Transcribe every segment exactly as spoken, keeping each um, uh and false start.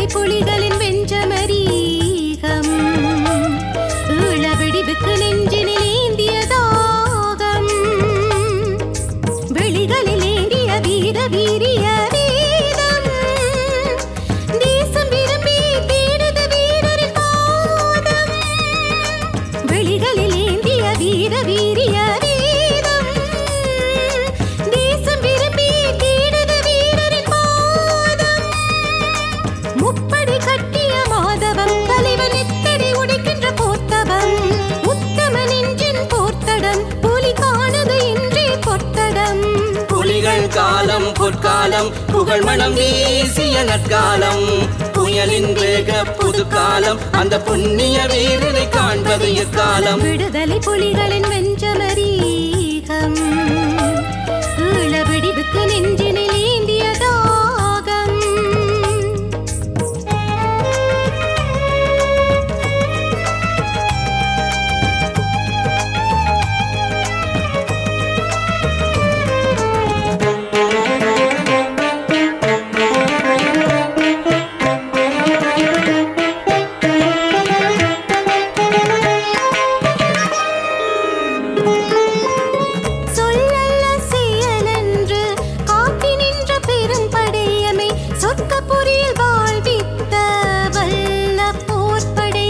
புலிகளின் வெஞ்சமரீகம் ஈழவிடிவுக்கு நெஞ்சினில் ஏந்திய தாகம் வெளிகளில் ஏந்திய வீர வீரிய வேதம் தேசம் விரும்பி தேடுது வீரரின் பாதம் வெளிகளில் ஏந்திய வீர வீரிய வேதம் தேசம் விரும்பி தேடுது வீரரின் பாதம் முப்படி கட்டிய மாதவம் தலைவன் எத்தடி உடைக்கின்ற போர்த்தவம் உத்தம நெஞ்சின் போர்த்தடம் புலி காணது இன்றே பொத்தடம் புலிகள் காலம் பொற்காலம் புகழ் மனம் வீசிய நற்காலம் புயலின் வேக புது காலம் அந்த புண்ணிய வீரனை காண்பது எக்காலம் விடுதலை புலிகளின் வெஞ்சமரீகம் ஈழவிடிவுக்கு நெஞ்சினில் ஏந்திய தாகம் சொல்லல்ல செயலென்று காட்டி நின்ற பெரும் படையமை சொர்க்கபுரியில் வாழ்வித்த வல்ல போர்ப்படை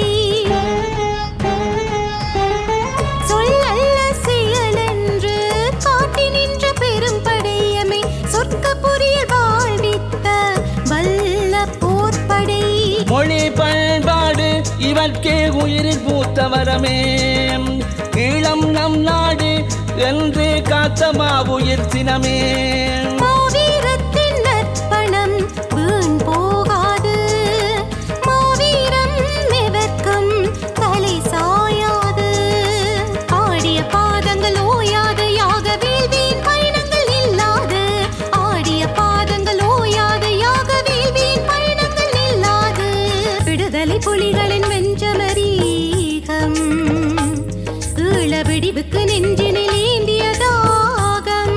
சொல்லல்ல செயலென்று காட்டி நின்ற பெரும் படையமை சொர்க்கபுரியில் வாழ்வித்த வல்ல போர்ப்படை மொழி பண்பாடு இவர்க்கே உயிரில் பூத்தவரமே ஈழம் நம் நாடு என்று காத்த மாவுயிர் சினமே மாவீரத்தின் நற்பணம் வீண் போகாது மாவீரம் எவர்க்கும் தலை சாயாது ஆடிய பாதங்கள் ஓயாது யாக வேள்வியின் பயணங்கள் இல்லாது ஆடிய பாதங்கள் ஓயாது யாக வேள்வியின் பயணங்கள் இல்லாது விடுதலை புலிகளின் வெஞ்சமரீகம் ஈழவிடிவுக்கு நெஞ்சினில் ஏந்திய தாகம்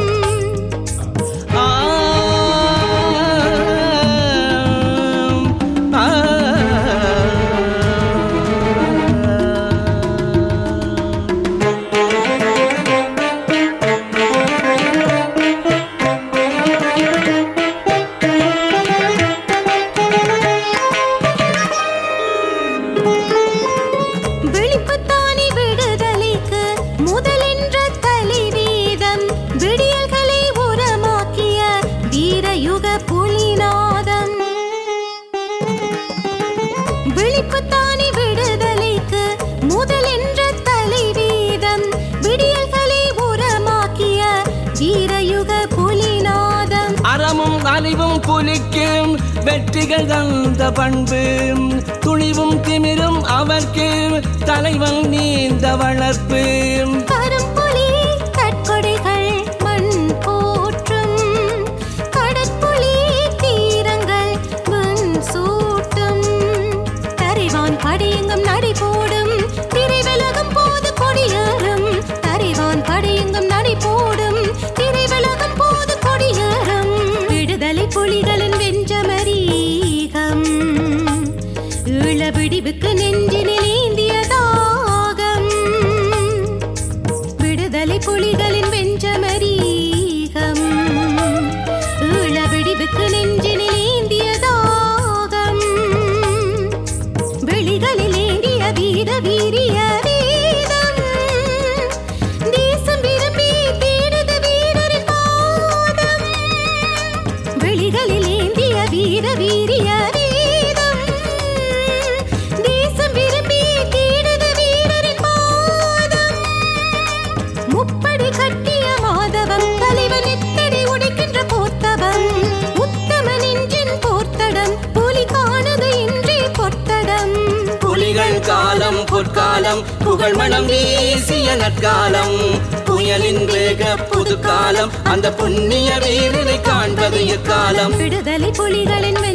ஆ, ஆ, விழிப்புத்தானி விடுதலைக்கு முதலென்ற தலைவீதம் விடியல்களை உரமாக்கிய வீரயுக புலிநாதம் விழிப்புத்தானி விடுதலைக்கு முதலென்ற தலைவீதம் விடியல்களை உரமாக்கிய வீரயுக புலிநாதம் அறமும் அறிவும் புலிக்கும் வெற்றிகள் தந்த பண்பு துணிவும் திமிரும் அவர்க்கு தலைவன் நீந்த வளர்ப்பு கரும்புலி கட்கொடைகள் மண் போற்றும் கடற்புலி தீரங்கள் மண் சூட்டும் தரைவான் படையெங்கும் நடை போடும் திரை விலகும் போது கொடியேறும் தரைவான் படையெங்கும் நடை போடும் திரை விலகும் போது கொடியேறும் விடுதலை புலிகளின் வெஞ்சமரீகம் ஈழவிடிவுக்கு நெஞ்சினில் ஏந்திய தாகம் விடுதலை புலிகளின் வெஞ்சமரீகம் ஈழவிடிவுக்கு நெஞ்சினில் ஏந்திய தாகம் வெளிகளில் ஏந்திய வீர வீரிய வேதம் தேசம் விரும்பி தேடுது வீரரின் பாதம் வெளிகளில் ஏந்திய வீர வீரிய வேதம் தேசம் விரும்பி தேடுது வீரரின் பாதம் முப்படி கட்டிய மாதவம் தலைவன் எத்தடி உடைக்கின்ற போர்த்தவம் உத்தம நெஞ்சின் போர்த்தடம் புலி காணது இன்றே பொத்தடம் புலிகள் காலம் பொற்காலம் புகழ் மனம் வீசிய நற்காலம் புயலின் வேக புது காலம் அந்த புண்ணிய வீரனை காண்பது எக்காலம் விடுதலை புலிகளின்